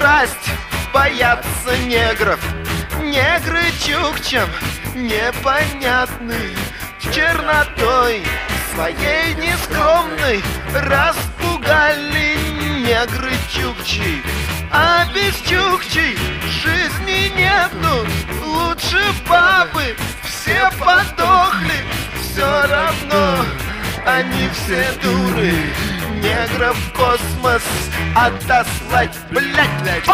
страсть боятся негров. Негры чукчам непонятны чернотой своей нескромной. Распугали негры чукчи, а без чукчи жизни нету. Лучше бабы все подохли, все равно они все дуры. Негров в космос отослать, блядь.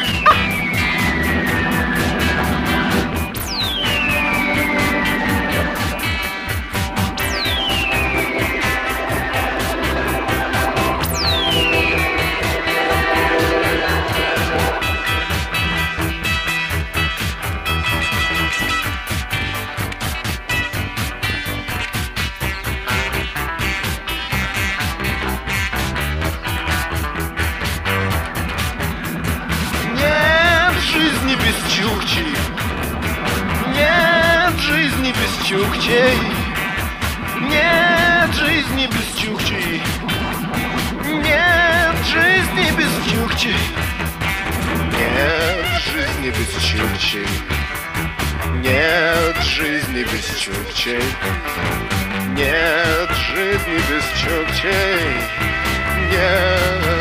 Без чукчи нет жизни без чукчей. Нет жизни без чукчи. Нет жизни без чукчи. Нет жизни без чукчи. Нет жизни без чукчей. Нет жизни без чукчей. Нет